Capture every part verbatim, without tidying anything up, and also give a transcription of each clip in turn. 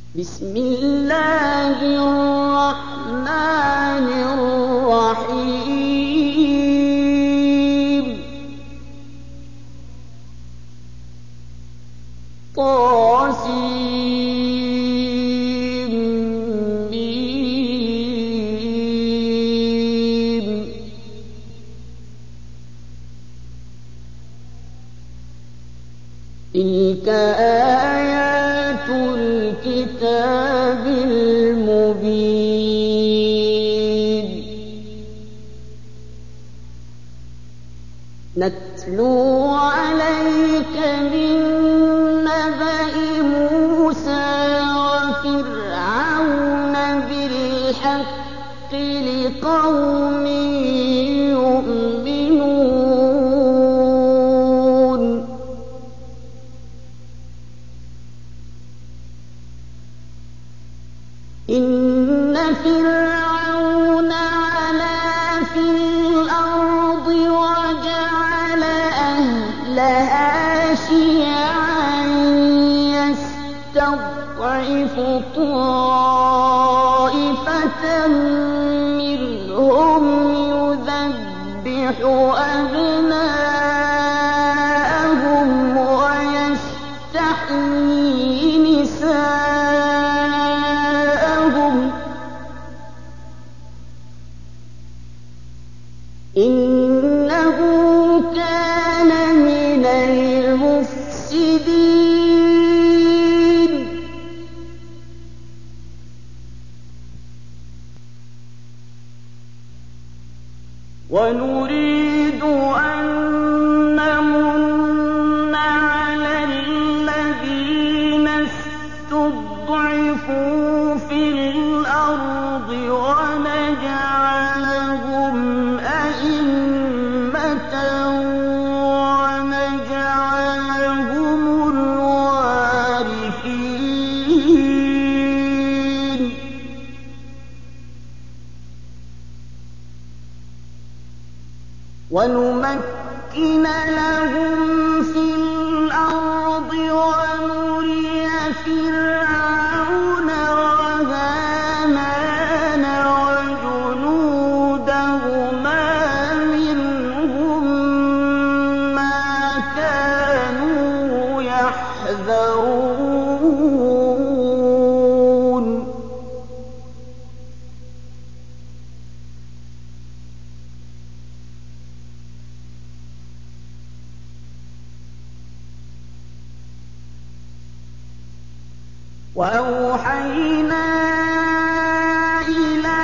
بسم الله الرحمن الرحيم طاسيم ميم تلك آيات الكتاب المبين نتلو عليك من نبأ موسى وفرعون بالحق لقوم يؤمنون إن فرعون علا في الأرض وجعل أهلها شيعا يستضعف طائفة منهم يذبح أبناءهم ويستحيي نساءهم إنه كان من المفسدين ونريد أن نمن على الذين استضعفوا في الأرض ونجعلهم أئمة ونجعلهم الوارثين ونمكن لهم في الأرض ونري فرعون وهامان وجنودهما منهم ما كانوا يحذرون وأوحينا إلى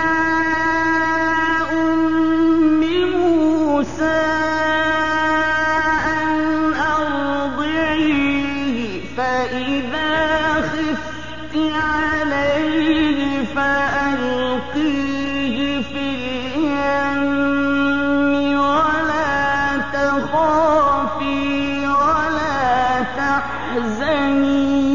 أم موسى أن أرضعيه فإذا خفت عليه فألقيه في اليم ولا تخافي ولا تحزني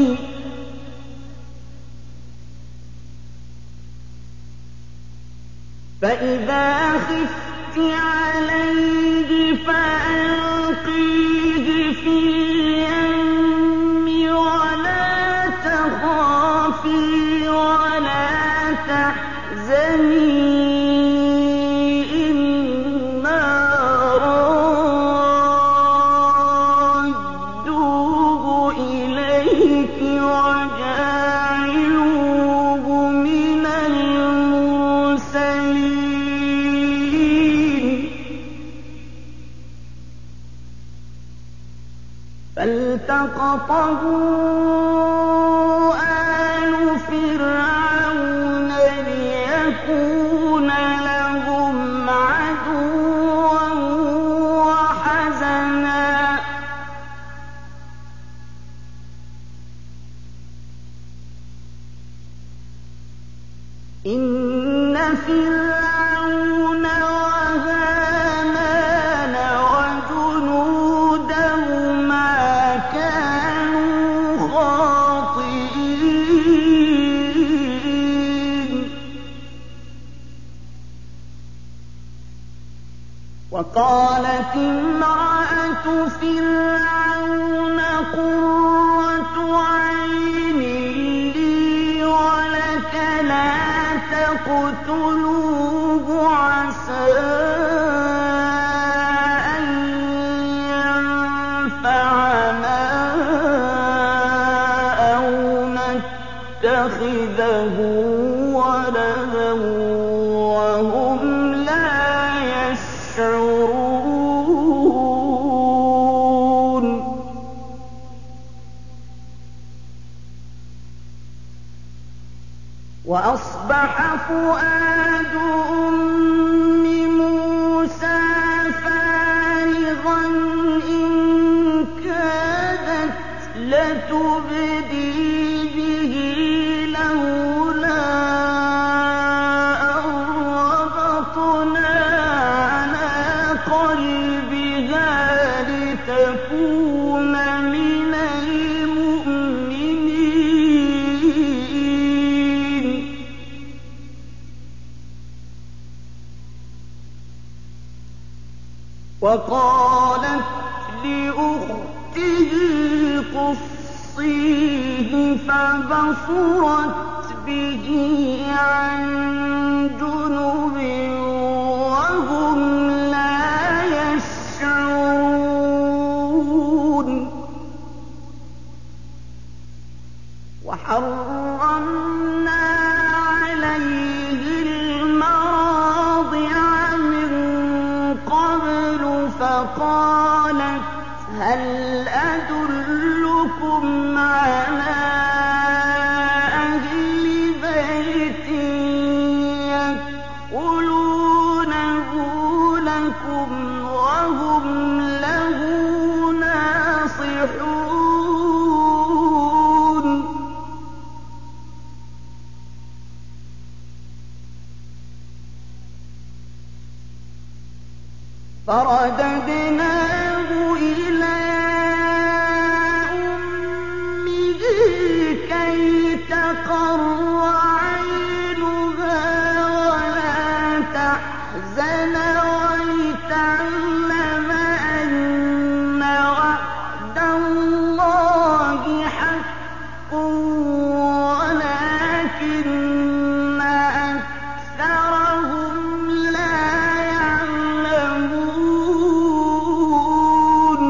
فإذا خفت عليه فألقيه في اليم ولا تخافي ولا تحزني إنا رادوه إليك وجاعلوه من المرسلين فالتقطه آل فرعون ليكون لهم عدوا وحزنا إن فرعون وهامان وجنودهما كانوا خاطئين وقالت امرأة فرعون قرة عين لي تقتلوه عسى أن ينفعنا أو نتخذه ولدا وهم لا يشعرون. وأصبح فؤاد أم موسى فارغا إن كادت لتبدي به لولا أن ربطنا على قلبها لتكون من المؤمنين. وقالت لأخته قصيه فبصرت به عن جنب وهم لا يشعرون. وحرمنا عليه المراضع من قبل فقالت هل أدلكم على أهل بيت يكفلونه لكم وهم له ناصحون. فرددناه إلى أمه كي تقر عينها ولا تحزن ولتعلم أن وعد الله حق ولكن أكثرهم لا يعلمون.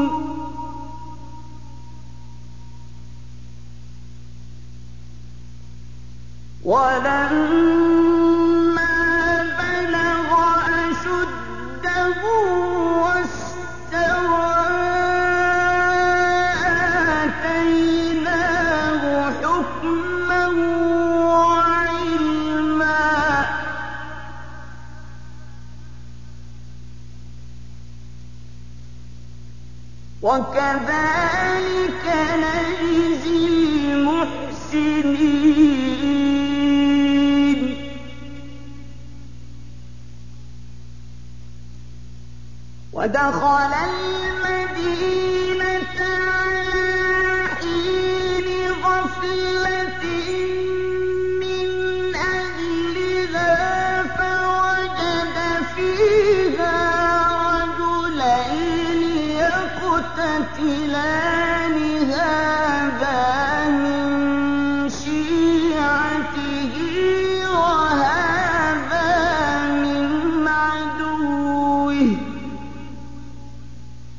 ولما بلغ أشده واستوى آتيناه حكما وعلما. وكذلك نجزي المحسنين. ودخل المدينة على حين غفلة من أهلها فوجد فيها رجلين يقتتلان هذا من شيعته وهذا من عدوه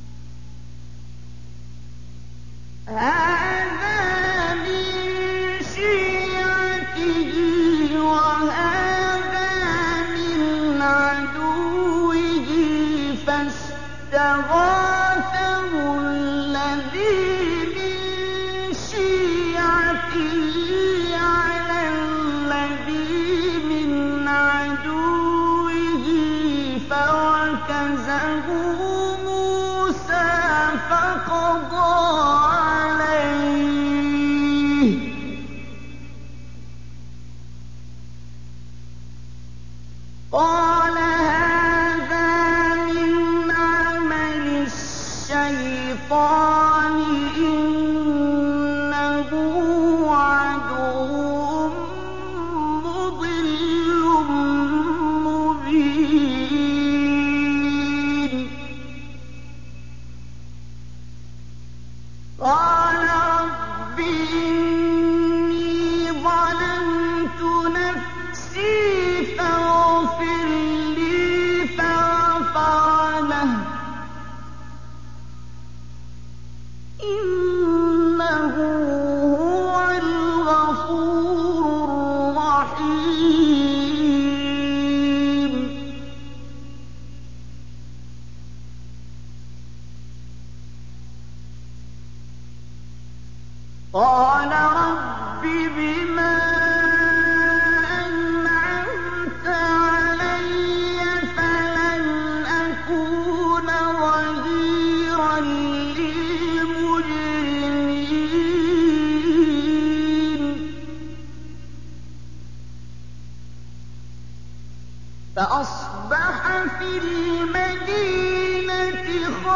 فأصبح في المدينة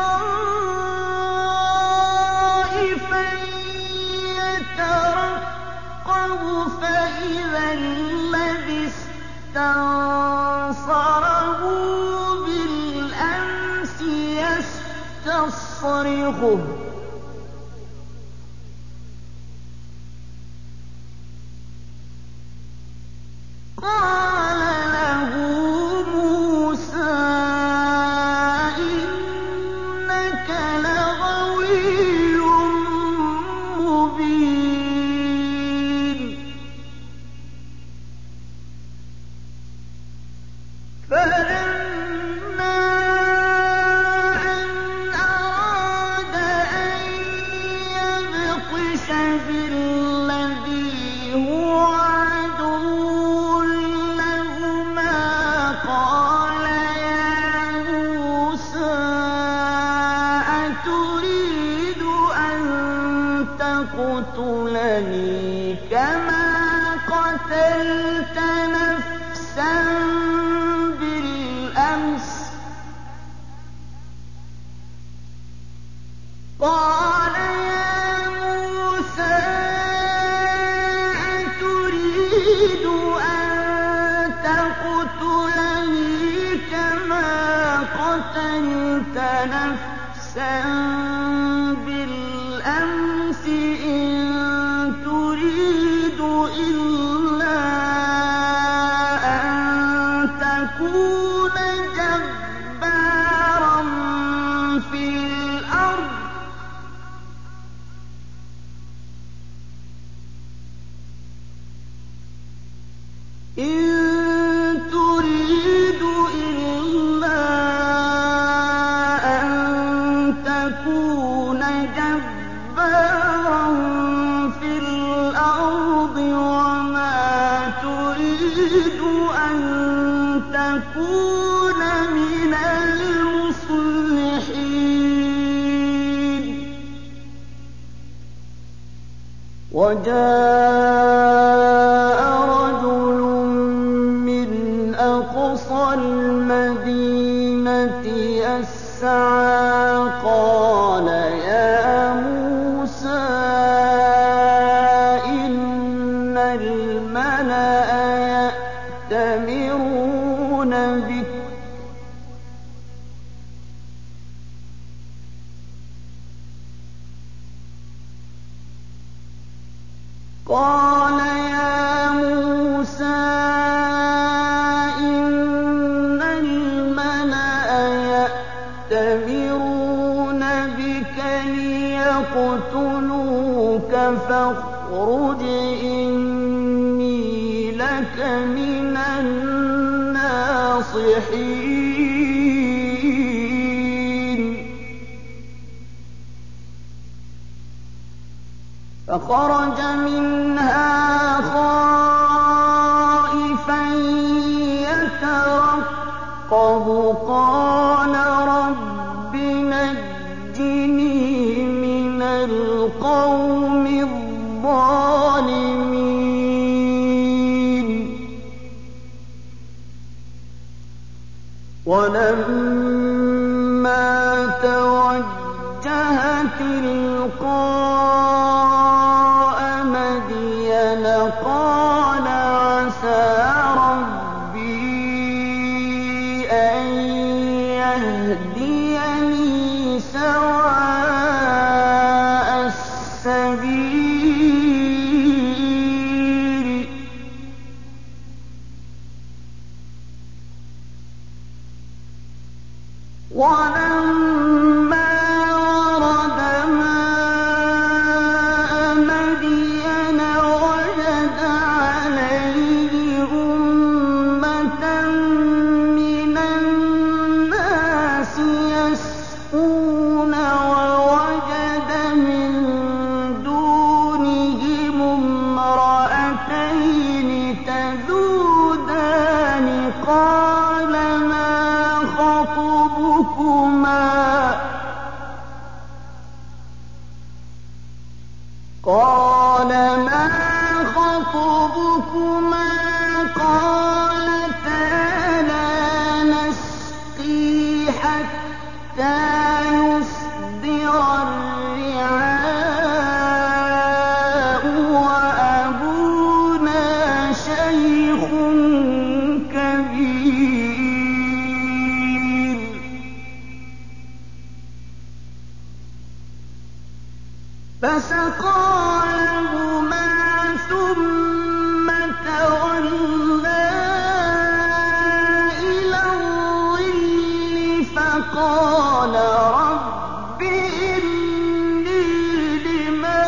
خائفا يترقب فإذا الذي استنصره بالأمس يستصرخه قال له موسى إنك لغوي مبين فلما أن أراد أن يبطش بالذي هو عدو لهما قال يا موسى أتريد أن تقتلني كما قتلت نفسا بالأمس قال يا موسى أتريد أن تقتلني كما قتلت نفسا بالأمس إن تريد إلا أن تكون جبارا في الأرض إن تريد إلا أن تكون جبارا في الأرض وما تريد أن تكون من المصلحين وجاء رجل من أقصى المدينة يسعى قال يا موسى إن الملأ يأتمرون بك قال يا موسى إن الملأ يأتمرون بك ليقتلوك فاخرج إني لك من الناصحين فخرج منها خائفا يترقب قال رب نجني من القوم الظالمين ولما توجه تلقاء مدين قال عسى ربي أن يهديني سواء السبيل ولما ورد ماء مدين وجد عليه أمة من الناس يسقون ووجد من دونهم امرأتين تذودان قال ما خطبكما قال ما خطبكما قالتا لا فسقى لهما ثم تولى إلى الظل فقال رب إني لما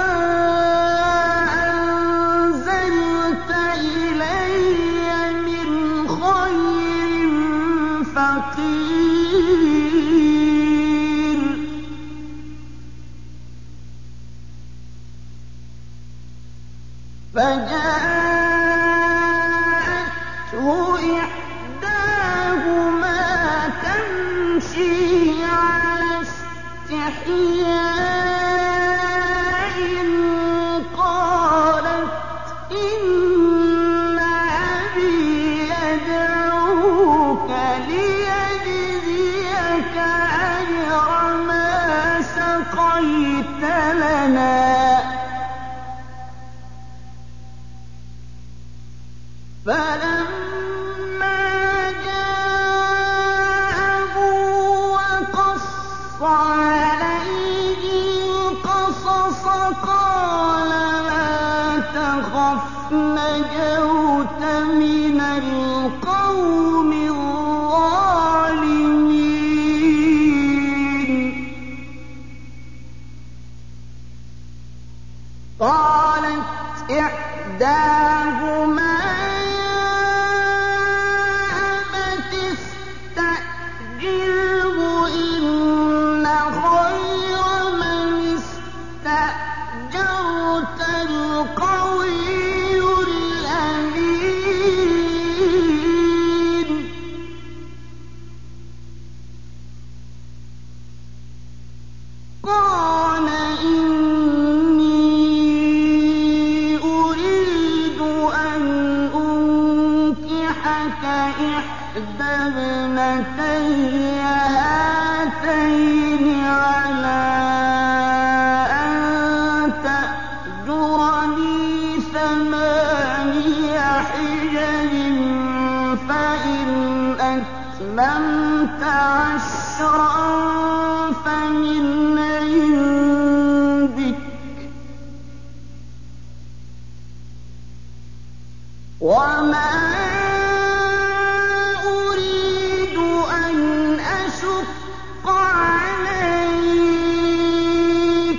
أنزلت إلي من خير فقير فجاءته إحداهما تمشي على استحياء قالت إن أبي يدعوك ليجزيك أجر ما سقيت لنا فلما جاءه وقص عليه القصص قال لا تخف نجوت من القوم الظالمين قالت إحداهما قال إني أريد أن أنكحك إحدى ابنتي هاتين على أن تأجرني ثماني حجج فإن أتممت عشرا فمن عندك وما أريد أن أشق عليك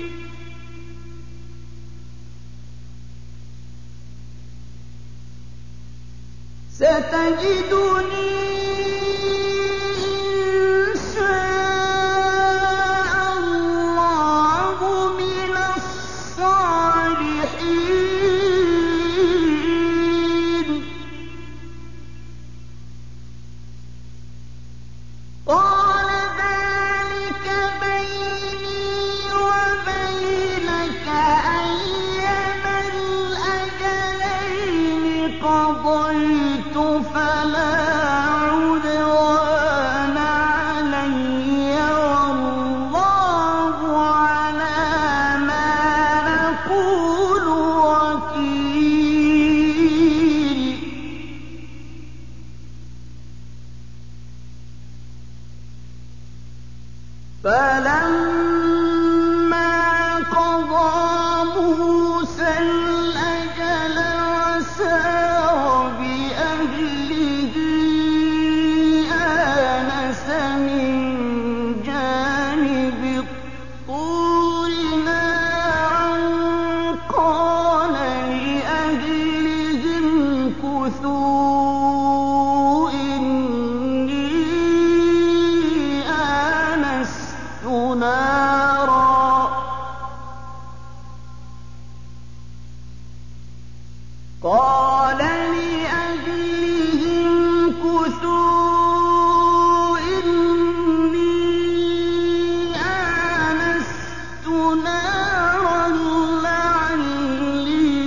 ستجدني قال ذلك بيني وبينك أيما الأجلين قضيت فلا عدوان علي والله على ما نقول وكيل فلما قضى موسى الأجل وسار بأهله آنس من جانب الطور نارا قال لأهلهم امكثوا إني آنست نارا قال لأهلهم امكثوا إني آنست نارا لعلي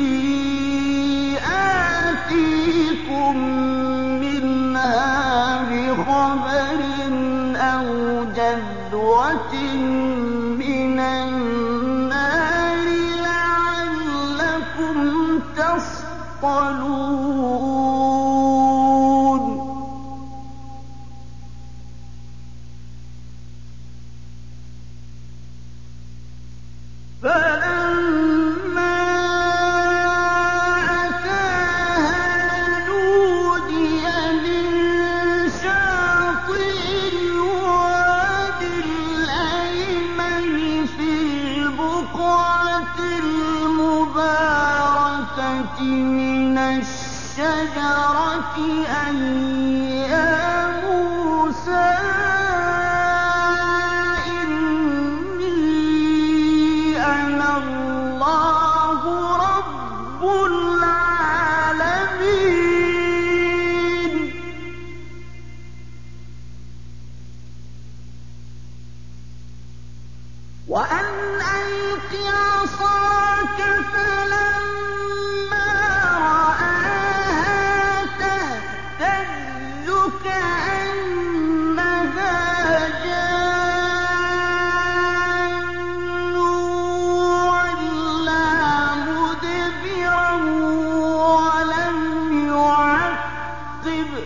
آتيكم منها بخبر أو جذوة من النار لعلكم تصطلون ف مِنَ الشَّجَرَةِ أَن يَا مُوسَىٰ إِنِّي أَنَا اللَّهُ رَبُّ الْعَالَمِينَ وَأَنْ أَلْقِ عَصَاكَ فَلَمَّا رَآهَا تَهْتَزُّ كَأَنَّهَا جَانٌّ وَلَّىٰ مُدْبِرًا وَلَمْ يُعَقِّبْ ۚ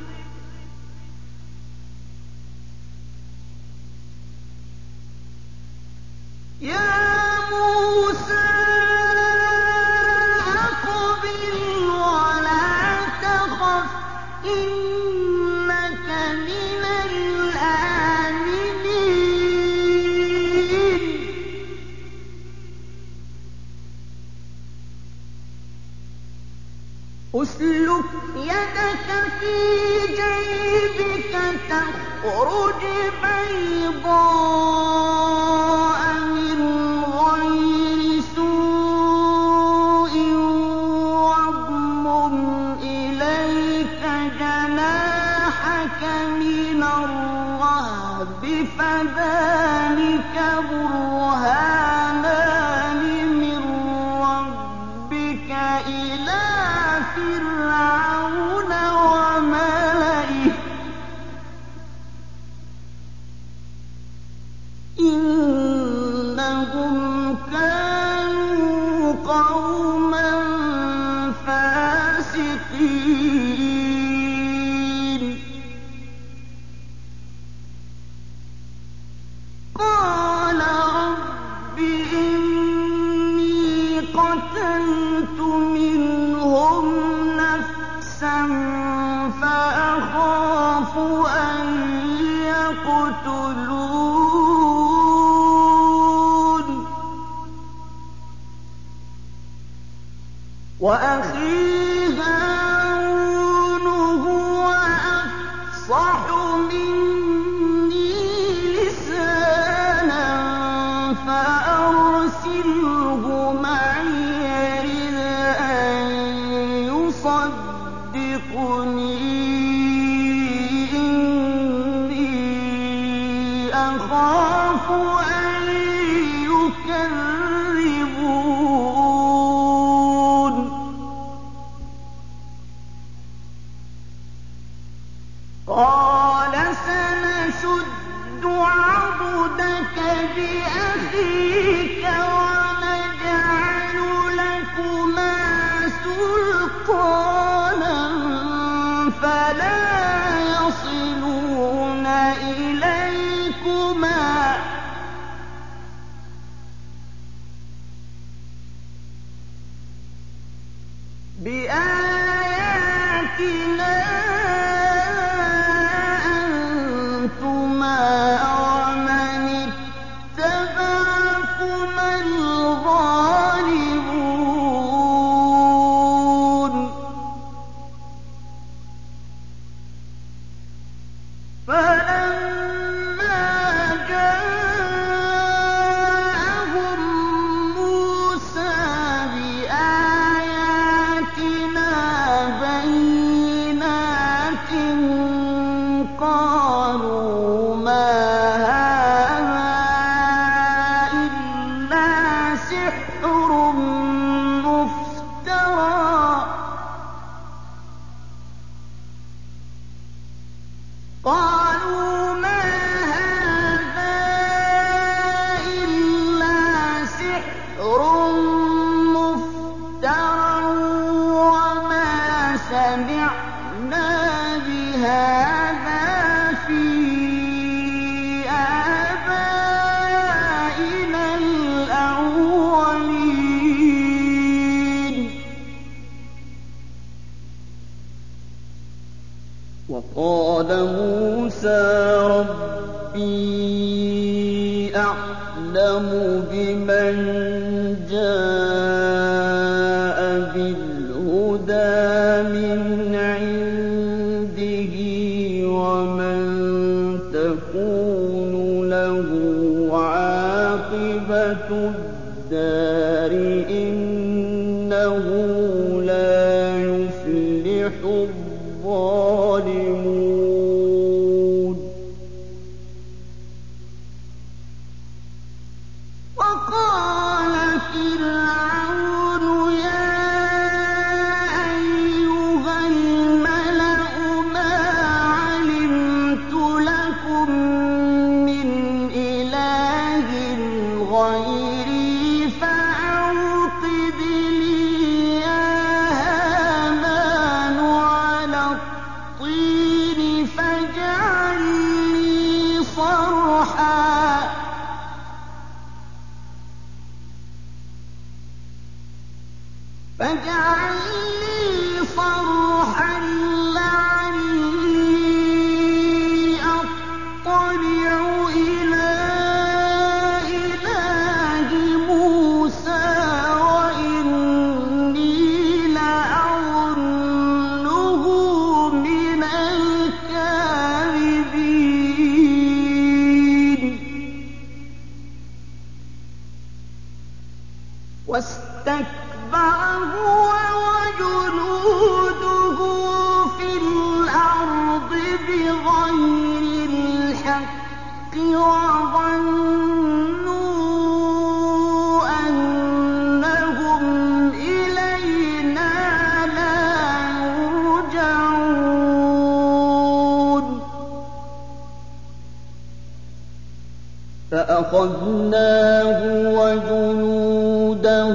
يَا مُوسَىٰ أَقْبِلْ وَلَا تَخَفْ إِنَّكَ مِنَ الْآمِنِينَ اسْلُكْ يَدَكَ فِي جَيْبِكَ تَخْرُجْ بَيْضَاءَ مِنْ غَيْرِ سُوءٍ وَاضْمُمْ إِلَيْكَ جَنَاحَكَ مِنَ الرَّهْبِ فَذَانِكَ بُرْهَانَانِ مِن رَّبِّكَ إِلَىٰ فِرْعَوْنَ وَمَلَئِهِ إِنَّهُمْ كَانُوا قَوْمًا فَاسِقِينَ قَالَ رَبِّ إِنِّي قَتَلْتُ مِنْهُمْ نَفْسًا فَأَخَافُ أَن يَقْتُلُونِ وَأَخِي هَارُونُ هُوَ أَفْصَحُ مِنِّي لِسَانًا فَأَرْسِلْهُ مَعِيَ رِدْءًا يُصَدِّقُنِي إِنِّي أَخَافُ أَن يُكَذِّبُونِ قَالَ سَنَشُدُّ عَضُدَكَ بِأَخِيكَ وَنَجْعَلُ لَكُمَا سُلْطَانًا فَلَا يَصِلُونَ إِلَيْكُمَا بِآيَاتِنَا أَنتُمَا وَمَنِ اتَّبَعَكُمَا الْغَالِبُونَ فَلَمَّا جَاءَهُم مُّوسَىٰ بِآيَاتِنَا بَيِّنَاتٍ قَالُوا مَا هَٰذَا إِلَّا سِحْرٌ مُّفْتَرًى قَالُوا مَا هَٰذَا إِلَّا سِحْرٌ مُّفْتَرًى وَمَا سَمِعْنَا بِهَٰذَا فِي آبَائِنَا الْأَوَّلِينَ وَقَالَ مُوسَىٰ رَبِّي أَعْلَمُ بِمَن جَاءَ بِالْهُدَىٰ الْهُدَىٰ مِنْ عِندِهِ وَمَن تَكُونُ لَهُ عَاقِبَةُ الدَّارِ إِنَّهُ لَا يُفْلِحُ الظَّالِمُونَ. وَقَالَ فِرْعَوْنُ يَا أَيُّهَا الْمَلَأُ مَا عَلِمْتُ لَكُم مِّنْ إِلَٰهٍ غَيْرِي فَأَوْقِدْ لِي يَا هَامَانُ عَلَى الطِّينِ فَاجْعَل لِّي صَرْحًا فاجعل لي صرحا لعلي أطلع إلى إله موسى وإني لأظنه من الكاذبين. واستكبر هو وجنوده في الأرض بغير الحق وظنوا أنهم إلينا لا يرجعون. فأخذناه وجنوده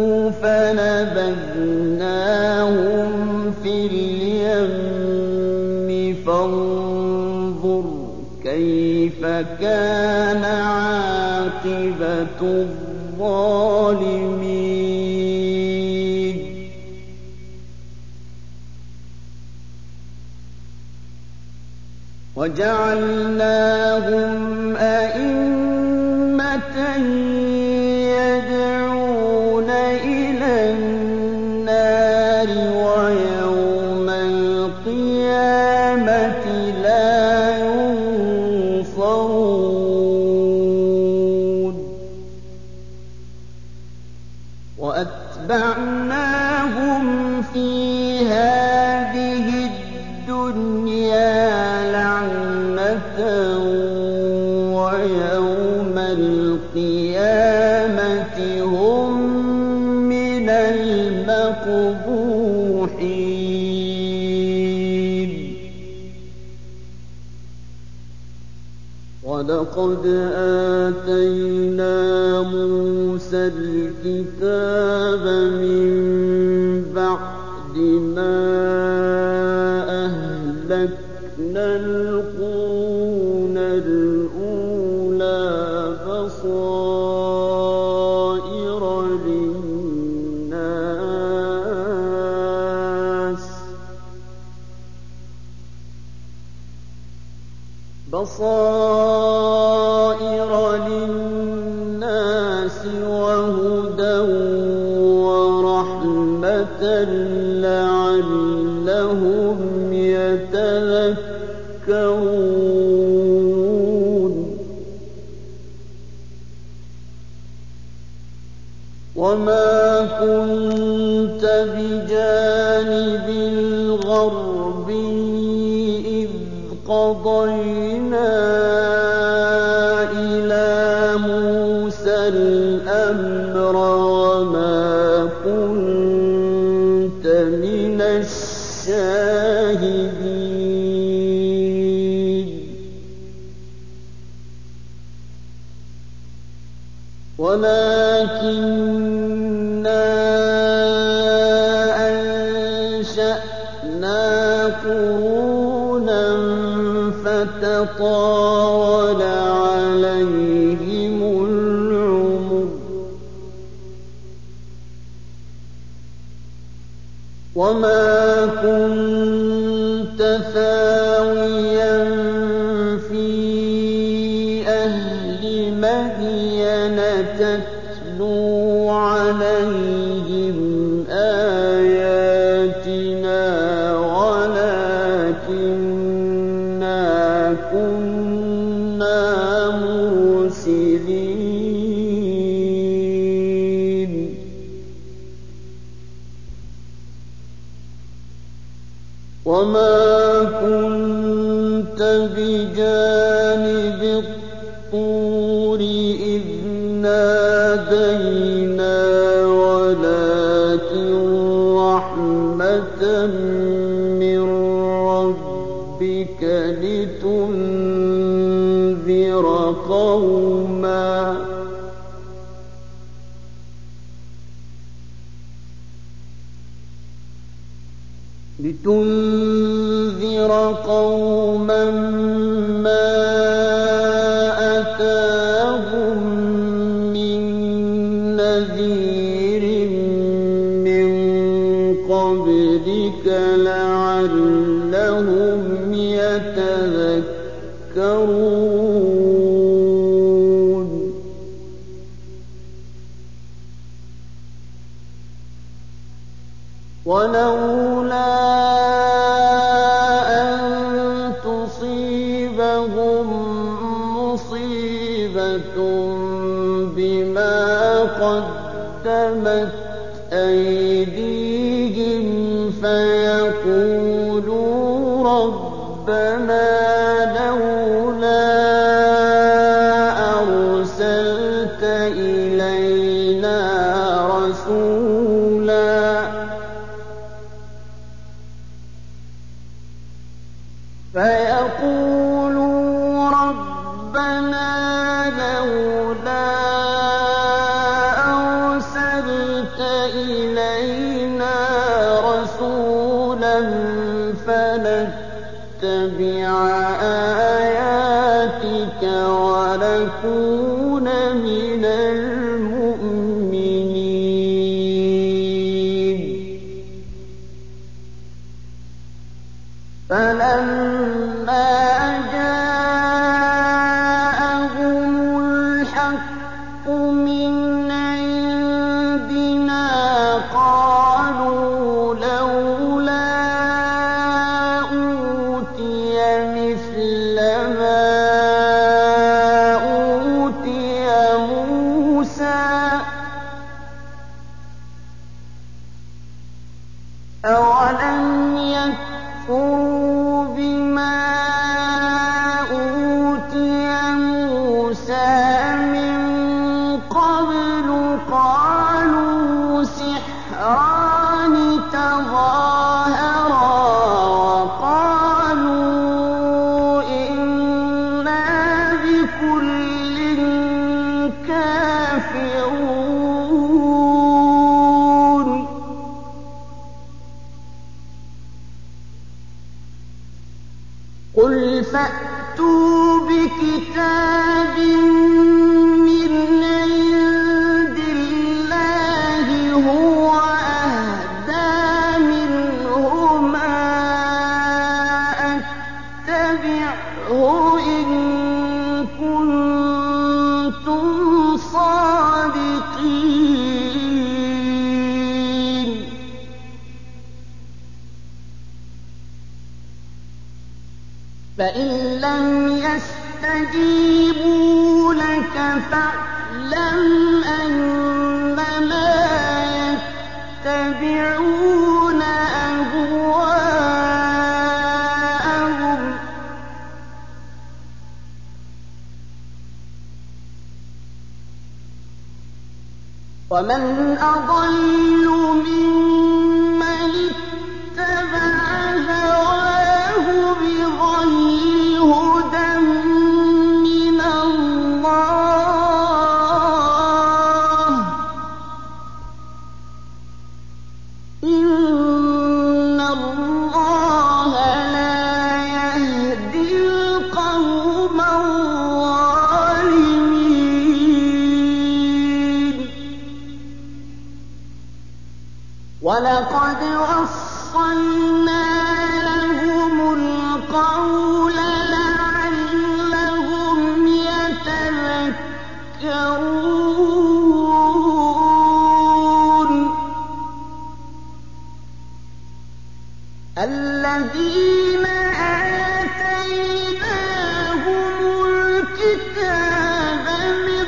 فنبذناهم في اليم فانظر كيف كان عاقبة الظالمين. وجعلناهم أئمة يدعون إلى النار ويوم القيامة لا ينصرون. وأتبعناهم في هذه الدنيا لعنة ويوم القيامة هم من المقبوحين. وَلَقَدْ آتَيْنَا مُوسَى الْكِتَابَ مِن بَعْدِ مَا أَهْلَكْنَا الْقُرُونَ الْأُولَىٰ بَصَائِرَ لِلنَّاسِ بَصَائِرَ لِلنَّاسِ وَهُدًى وَرَحْمَةً لَّعَلَّهُمْ يَتَذَكَّرُونَ. وَمَا كُنتَ بِجَانِبِ الْغَرْبِيِّ إِذْ قَضَيْنَا إِلَىٰ مُوسَى الْأَمْرَ وَمَا كُنتَ مِنَ الشَّاهِدِينَ. وَلَٰكِنَّا أَنشَأْنَا قُرُونًا فَتَطَاوَلَ عَلَيْهِمُ الْعُمُرُ. وَمَا كُنتَ ثَاوِيًا فِي أَهْلِ مَدْيَنَ تَتْلُو عَلَيْهِمْ آيَاتِ وما كنت بجانب الطور إذ نادينا ولكن رحمة من ربك لتنذر قوما لتنذر قوما ما أتاهم من نذير من قبلك لعلهم يتذكرون ولولا أن تصيبهم مصيبة بما قدمت أيديهم فيقولوا ربنا لولا أرسلت إلينا رسولا فيقولوا ربنا لولا أرسلت إلينا رسولا فنتبع آياتك ونكون من المؤمنين فلما جاءهم الحق من عندنا قالوا لولا أوتي مثل ما أوتي موسى أولم يكفروا بما أوتي موسى من قبل قالوا سحران تظاهرا وقالوا إنا بكل كافرون قل فأتوا بكتاب من عند الله هو أهدى منهما أتبعه إن كنتم صادقين فإن لم يستجيبوا لك فاعلم أنما يتبعون أهواءهم ومن أضل ممن اتبع هواه بغير هدى من الله إن الله لا يهدي القوم الظالمين ولقد وصلنا لهم القول لعلهم يتذكرون الذين آتيناهم الكتاب من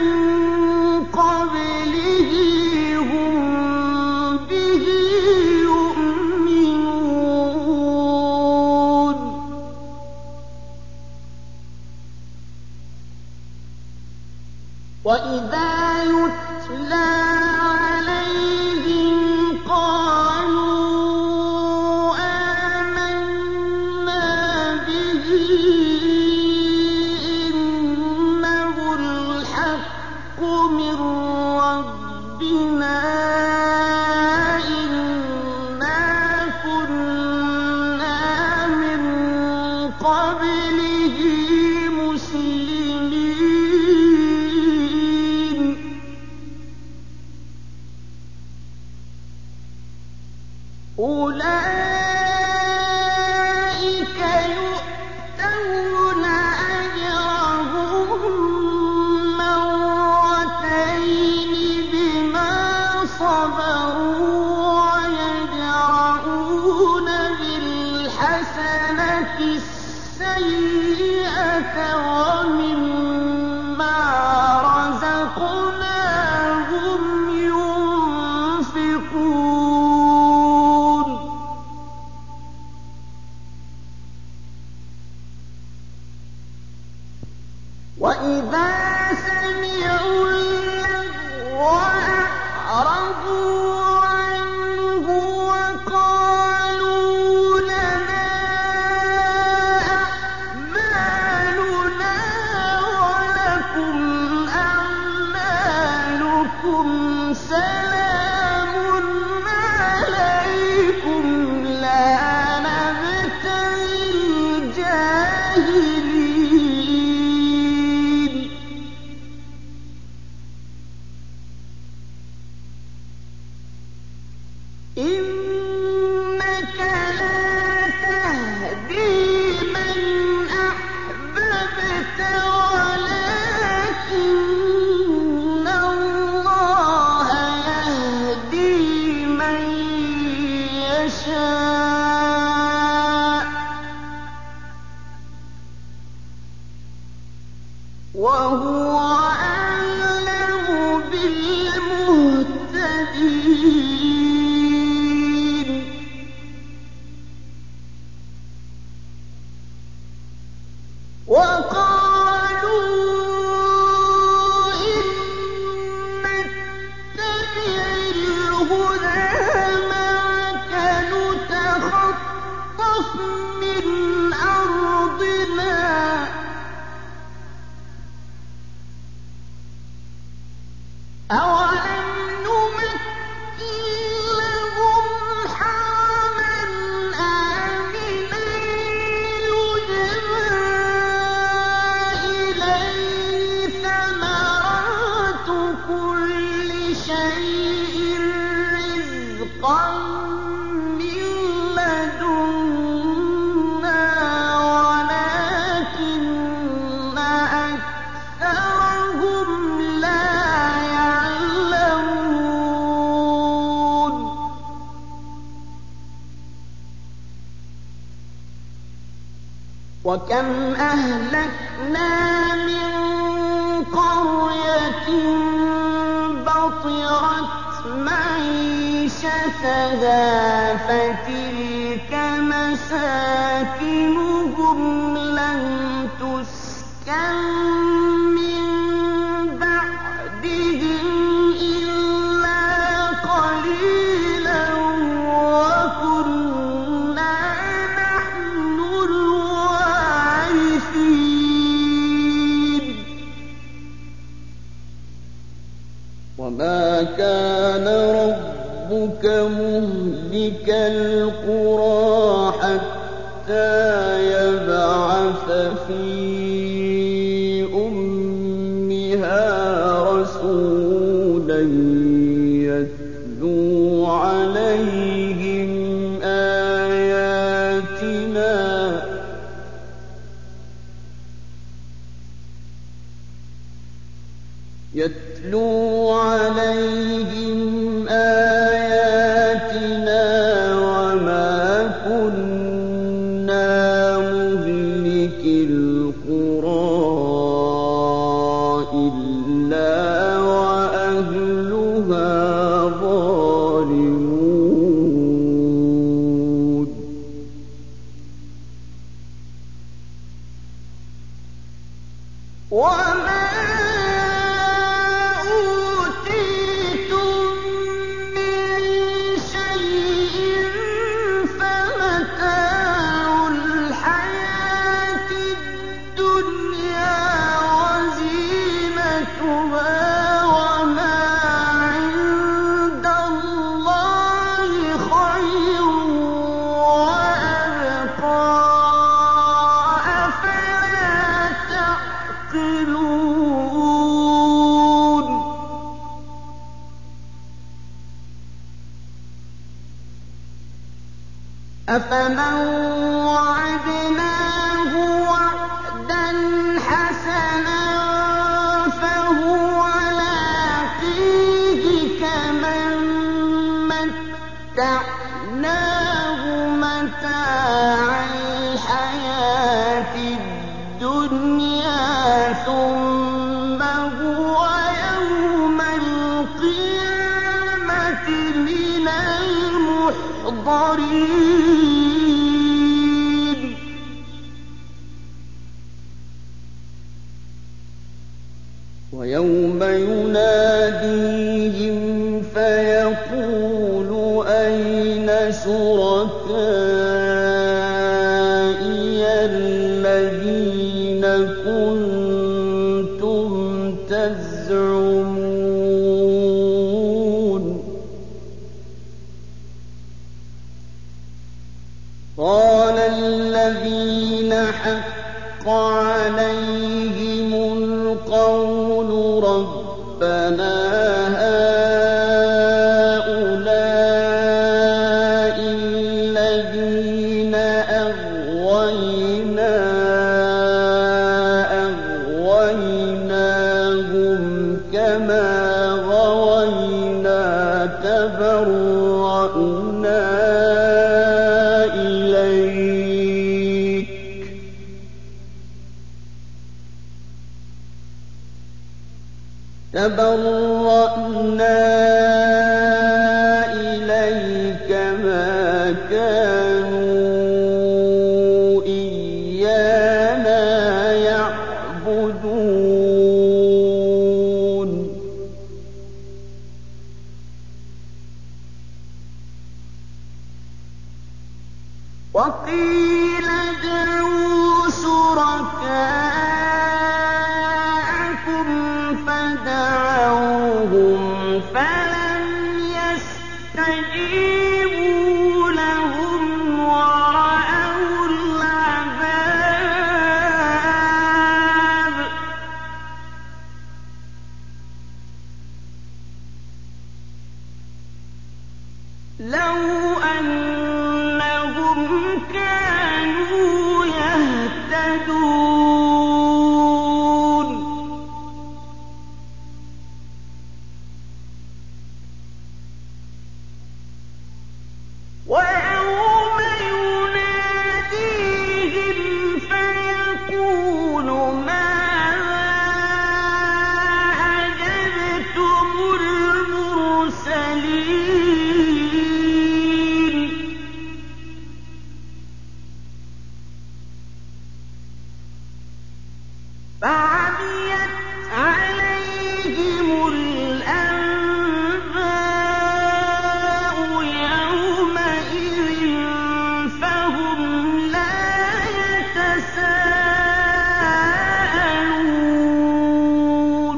قبله هم به يؤمنون وإذا يتلى عليهم قالوا آمنا به إنه الحق من ربنا إنا كنا من قبله مسلمين أولئك يؤتون أجرهم مرتين بما صبروا ويدرؤون بالحسنة السيئة ومما رزقناهم ينفقون وإذا سمعوا اللغو أعرضوا عنه وقالوا لنا أعمالنا ولكم أعمالكم سلام عليكم لا نبتغي الجاهلين إنك لا تهدي من أحببت ولكن الله يهدي من يشاء وهو أعلم بالمهتدين وقالوا إن نتبع الهدى معك نتخطف من أرضنا أولم نمكن لهم حرما آمنا يجبى إليه ثمرات كل شيء رزقا من لدنا ولكن أكثرهم لا يعلمون وكم أهلكنا من قرية بطرت معيشتها فتلك مساكنهم لم تسكن من بعدهم إلا قليلا وكنا نحن الوارثين وما كان ربك مهلك القرى حتى يبعث في أمها رسولا يتلو عليهم آياتنا يتلو عليهم آياتنا وما كنا مهلك القرى إلا وأهلها ظالمون وما مَتَاعُ الْحَيَاةِ الدُّنْيَا وَزِينَتُهَا ۚ وَمَا عِندَ اللَّهِ خَيْرٌ وَأَبْقَىٰ ۚ أَفَلَا تَعْقِلُونَ أَفَمَن وَعَدْنَاهُ وَعْدًا حَسَنًا فَهُوَ لَاقِيهِ كَمَن مَّتَّعْنَاهُ مَتَاعَ الْحَيَاةِ الدُّنْيَا ثُمَّ هُوَ يَوْمَ الْقِيَامَةِ مِنَ الْمُحْضَرِينَ وَيَوْمَ يُنَادِيهِمْ فَيَقُولُ أَيْنَ شُرَكَائِيَ الَّذِينَ كُنتُمْ تَزْعُمُونَ قَالَ الَّذِينَ حَقَّ عَلَيْهِمُ الْقَوْلُ رَبَّنَا هَٰؤُلَاءِ الَّذِينَ أَغْوَيْنَا أَغْوَيْنَاهُمْ كَمَا غَوَيْنَا تَبَرَّأْنَا إِلَيْكَ تَبَرَّأْنَا إِلَيْكَ مَا كَانُوا إِيَّانَا يَعْبُدُونَ وَقِيلَ ادْعُوا شُرَكَاءَكُمْ فَدَعَوْهُمْ فَلَمْ يَسْتَجِيبُوا لَهُمْ وَرَأَوُا الْعَذَابَ ۚ لَوْ أَنَّهُمْ كَانُوا يَهْتَدُونَ وَيَوْمَ يُنَادِيهِمْ فَيَقُولُ مَاذَا أَجَبْتُمُ الْمُرْسَلِينَ فَعَمِيَتْ عَلَيْهِمُ الْأَنبَاءُ يَوْمَئِذٍ فَهُمْ لَا يَتَسَاءَلُونَ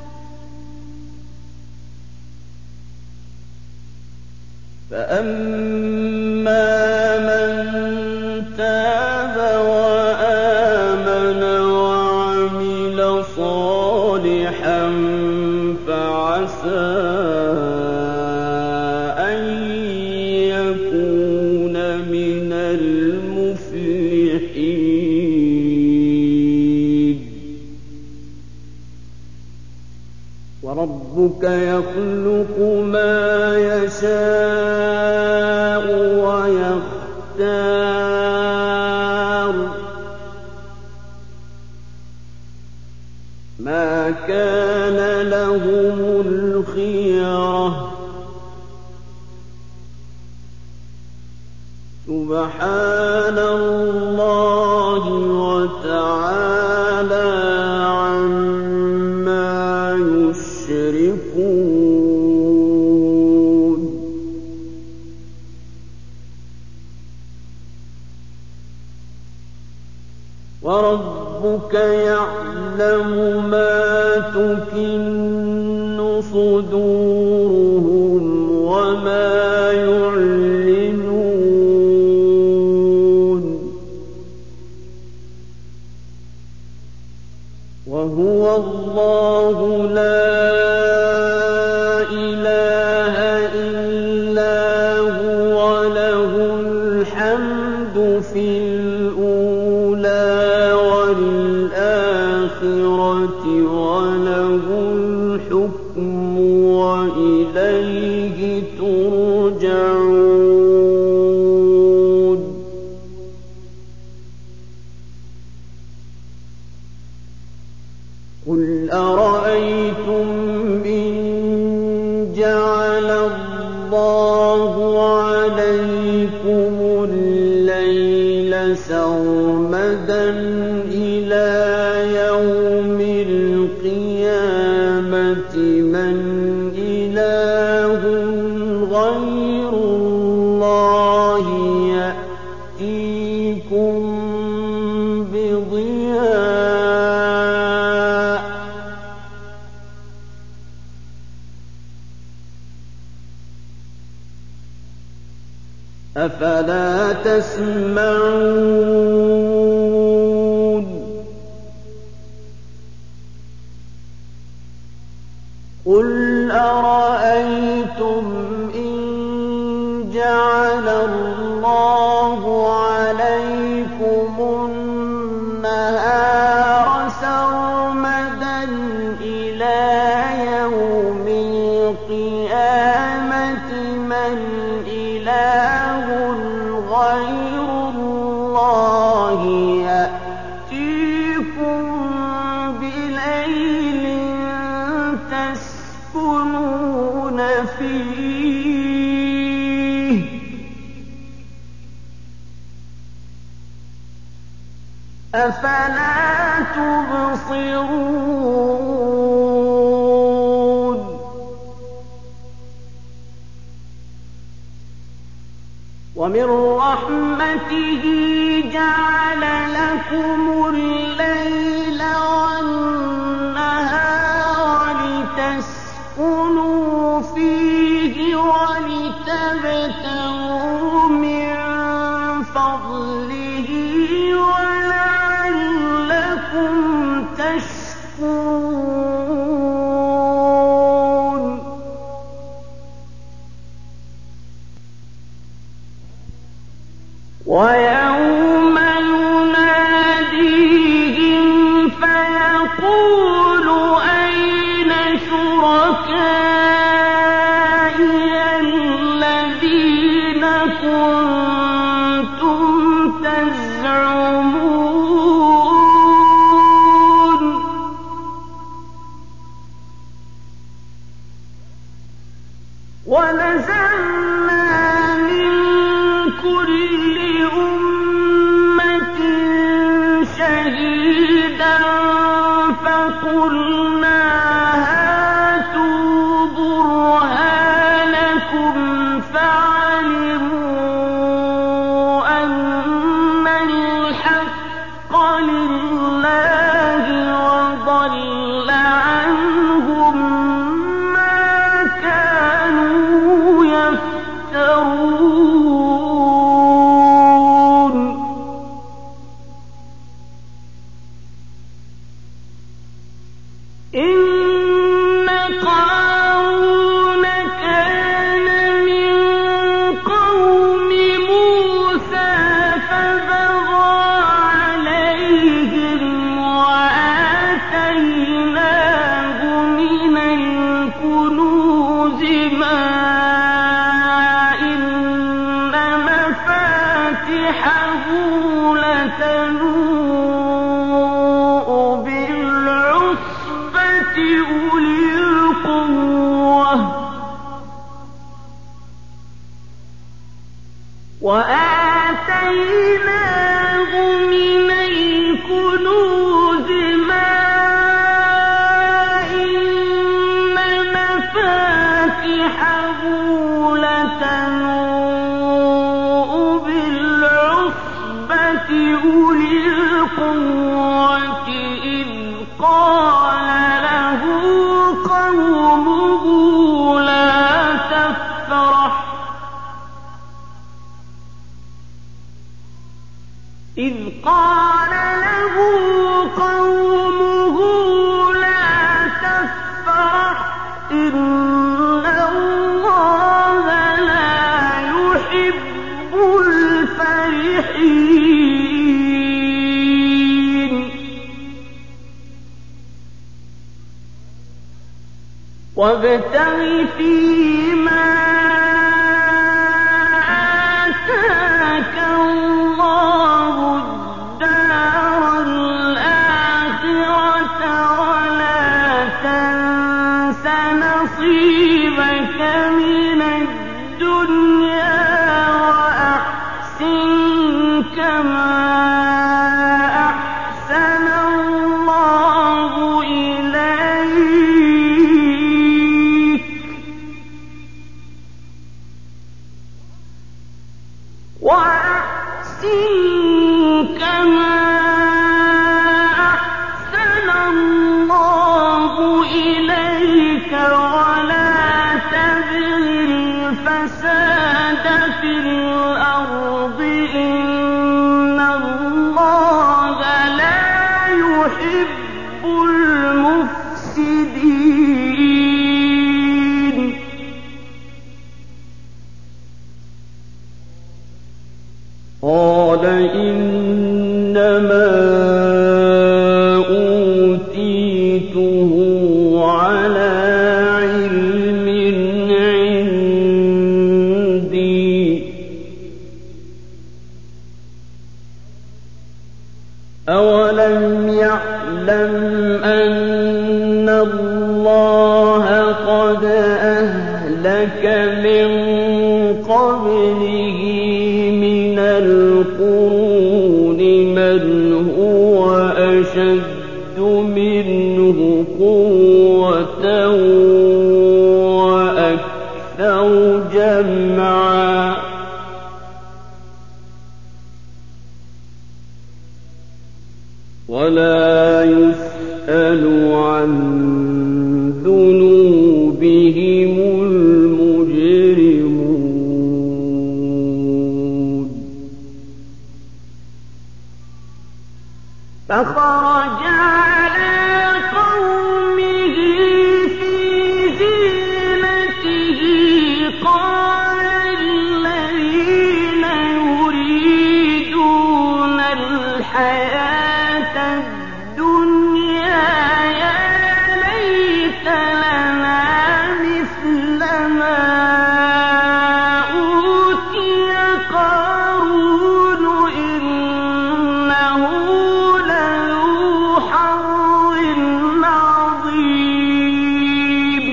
فَأَمَّا مَن تَابَ وَآمَنَ وَعَمِلَ صَالِحًا فَعَسَىٰ أَن يَكُونَ مِنَ الْمُفْلِحِينَ وَرَبُّكَ يَخْلُقُ مَا يَشَاءُ وَيَخْتَارُ ۗ مَا كَانَ لَهُمُ الْخِيَرَةُ ۚ سُبْحَانَ اللَّهِ وَتَعَالَىٰ عَمَّا يُشْرِكُونَ وربك يعلم ما تكن صدورهم وما يعلنون وهو الله لا إله إلا هو له الحمد في الأولى والآخرة وله الحكم وإليه ترجعون قل أرأيتم إن جعل الله عليكم الليل سرمدا إلى يوم القيامة من إله غير الله يأتيكم بضياء أفلا تسمعون قل أرأيتم إن جعل الله عليكم النهار سرمدا إلى يوم القيامة من إله غير الله يأتيكم بليل تسكنون فيه أفلا تبصرون ومن رحمته جعل لكم الليل والنهار لتسكنوا فيه ولتبتغوا من فضله ولعلكم تشكرون ويوم يناديهم فيقول أين شركائي الذين كنتم تزعمون ونزعنا من كل أمة شهيدا فقلنا هاتوا برهانكم فعلموا أن الحق لله وضل عنهم ما كانوا يفترون إن قارون كان من قوم موسى فبغى عليهم وآتيناه من الكنوز ما إن مفاتحه لتنوء بالعصبة أولي القوة وآتيناه من الكنوز ما إن مفاتحه لتنوء بالعصبة أولي القوة القوة إذ قال له قومه لا تفرح إذ قال له قومه لا تفرح إن الله لا يحب الفرحين وابتغ فيما آتاك الله الدار الآخرة ولا تنس نصيبك من الدنيا وأحسن كما أحسن الله إليك وأحسن كما أحسن الله إليك ولا تبغ الفساد في الأرض إن الله لا يحب المفسدين قال إنما أوتيته على علم عندي أولم يعلم أن الله قد أهلك من قبله من القرون من هو أشد منه قوة وأكثر جمعا ولا يسأل عن ذنوبهم المجرمون فخرج على قومه في زينته قال الذين يريدون الحياة الدنيا يا ليت لنا مثل ما أوتي قارون إنه لذو حظ عظيم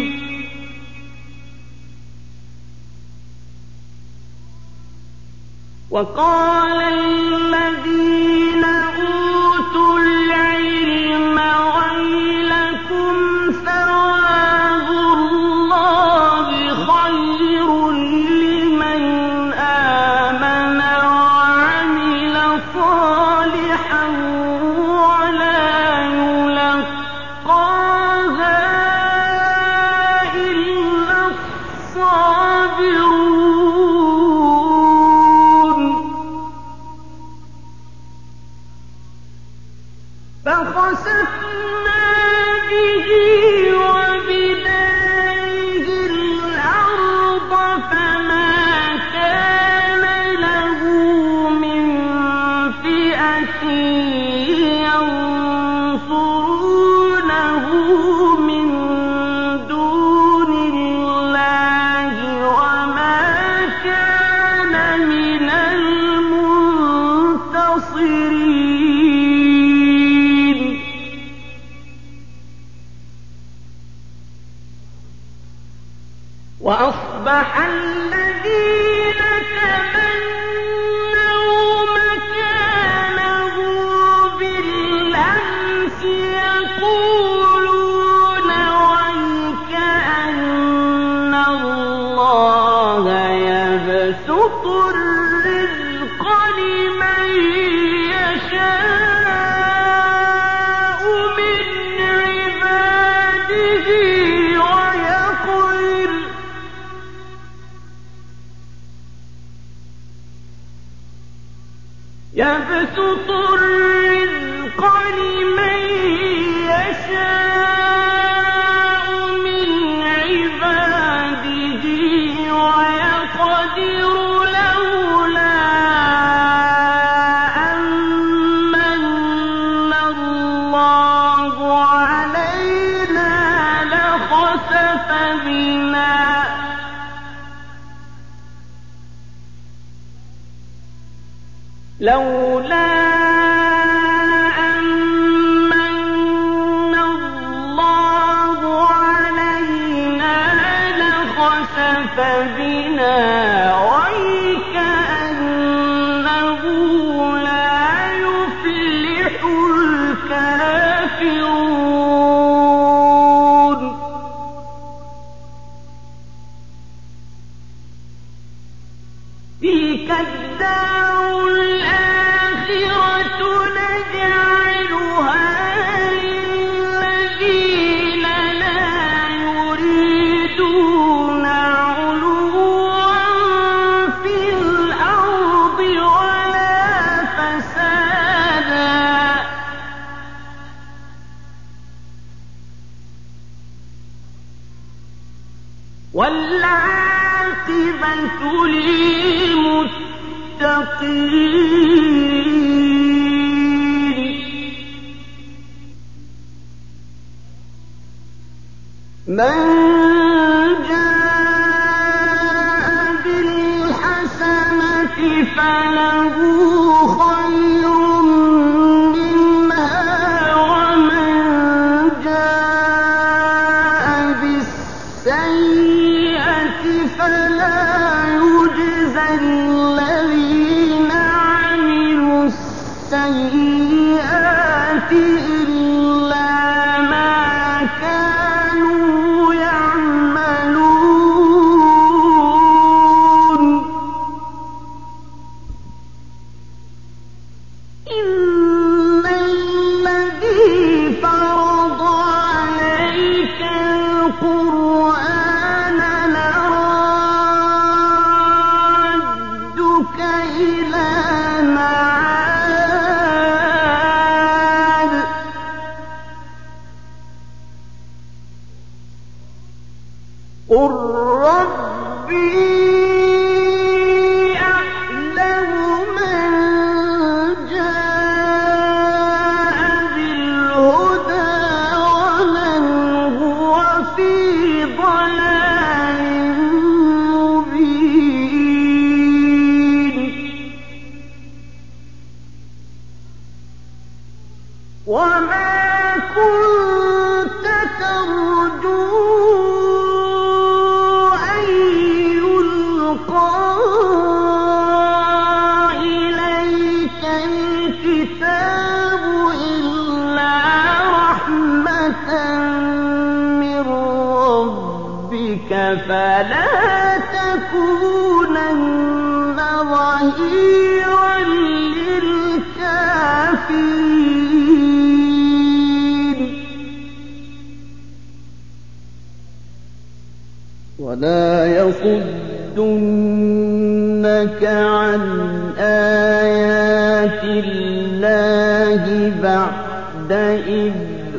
وقال الذين أوتوا العلم ويلكم ثواب الله خير لمن آمن وعمل صالحا ولا يلقاها إلا الصابرون فخسفنا به وبداره الأرض فما كان له من فئة ينصرونه من دون الله وما كان من المنتصرين يبسط الرزق لمن يشاء من عباده ويقدر لولا أن من الله علينا لخسف بنا لولا أن من الله علينا لخسف بنا وكأنه لا يفلح الكافرون تلك الدار الآخرة نجعلها للذين لا يريدون علوا في الأرض ولا فسادا والعاقبة للمتقين من جاء بالحسنة فله خير منها ومن جاء بالسيئة فلا يجزى الذين عملوا السيئات إلا ما كانوا يعملون إن الذي فرض عليك القرآن لرادك إلى معاد قل ربي أعلم من جاء بالهدى ومن هو في ضلال مبين وما كنت ترجو أن يلقى إليك الكتاب إلا رحمة من ربك فلا تكونن ظهيرا للكافرين ولا يصدنك عن آيات الله بعد إذ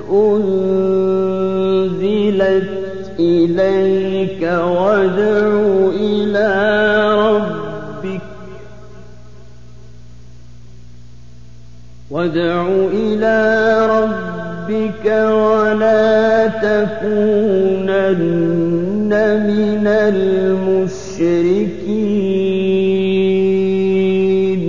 أنزلت إليك وادع إلى ربك وادع إلى ربك ولا تكونن من المشركين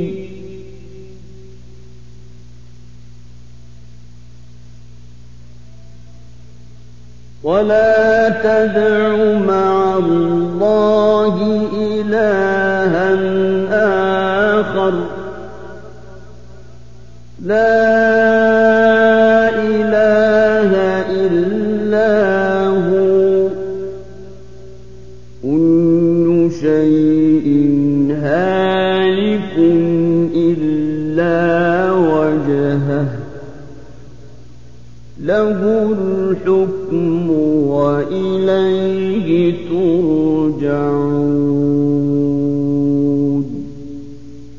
ولا تدع مع الله إلها آخر لا إله إلا هو كل شيء هالك إلا وجهه له الحكم وإليه